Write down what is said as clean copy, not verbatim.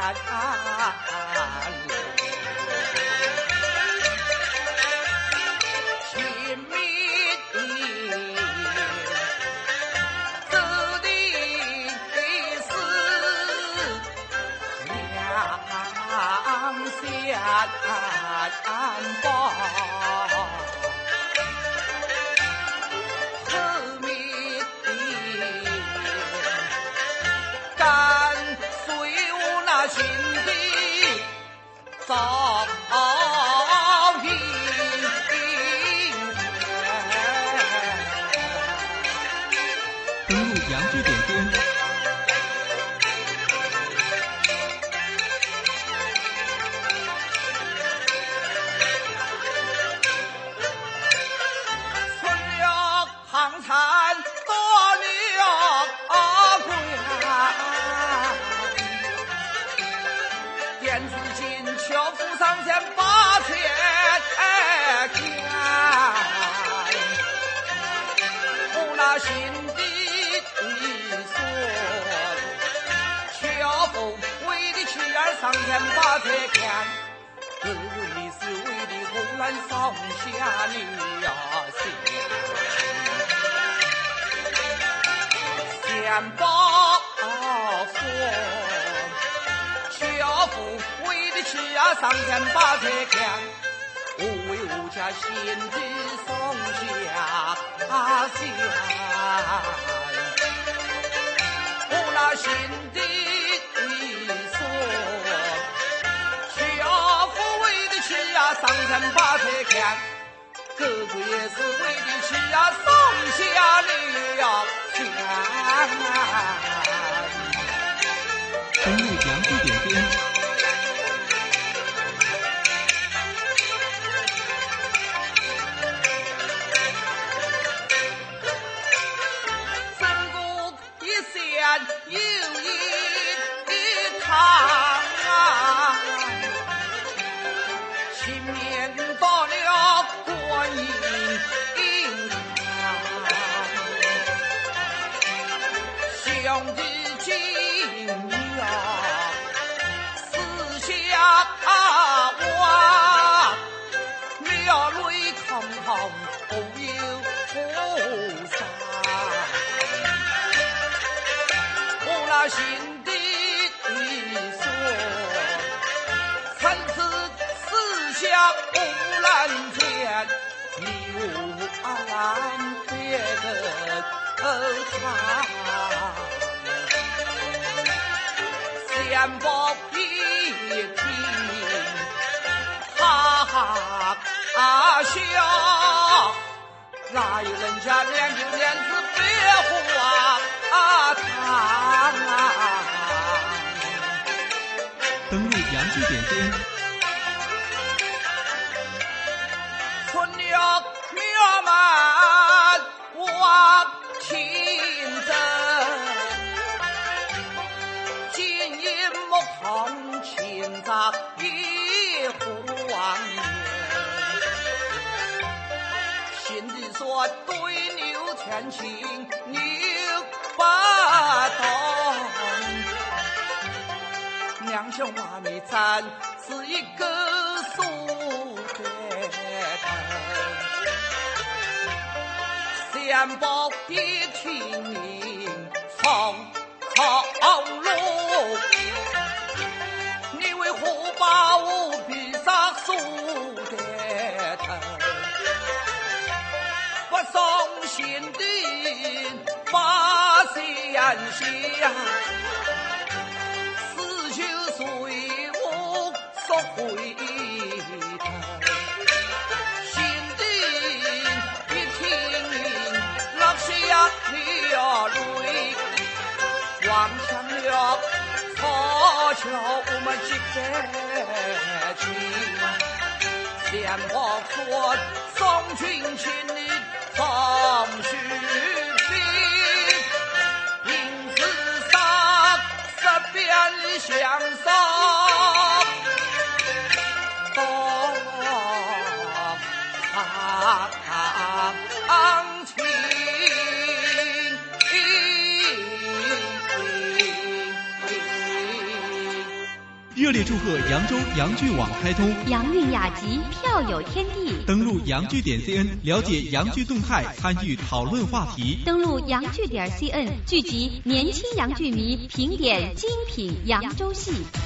亲密的子弟是两相报。心的早应登录杨枝点编。 春了杭山多了归店主金秋府上线8千钱，我那心底说，秋府为的妻儿上线8千钱，这为是为的红鸾少侠女呀，先报说。小夫为的妻儿上线8千钱，我为我家心的松下线，我那心的说，小夫为的妻儿上线8千钱，哥哥也是为的妻儿松下了钱。 登录杨枝点编。 曾国一线又一趟，前面到了观音堂，兄弟今私下话，庙内空空不有菩萨，我那心底说，参差思想不难见，你我安别的长。先报一听，哈哈笑，哪有人家脸就脸子别花糖登录杨枝点编。 春了庙门望清真，金银木桶千杂一壶王爷，心里说对牛前情牛不懂，娘兄话你真是一个苏德头，先报一听明从后路，你为何把我逼上苏德头？不送信的把线下，死就随我索回头。心的一听落下了泪，望向了错桥我们几个情，先莫说送君千里从须飞，因此上十遍相送多长情。 热烈祝贺扬州扬剧网开通， 扬韵雅集，票有天地。 登录扬剧.cn， 了解扬剧动态，参与讨论话题。 登录扬剧.cn， 聚集年轻扬剧迷，评点精品扬州戏。